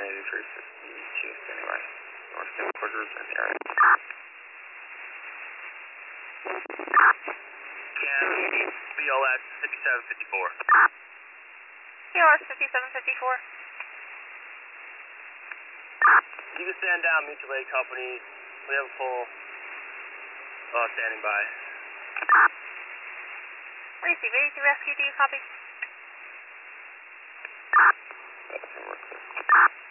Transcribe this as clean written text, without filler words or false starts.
8352, standing by. North headquarters in the area. Can BLS 5754. BLS 5754. You can stand down, mutual aid companies. We have a full standing by. Receive 82 rescue, do you copy? That's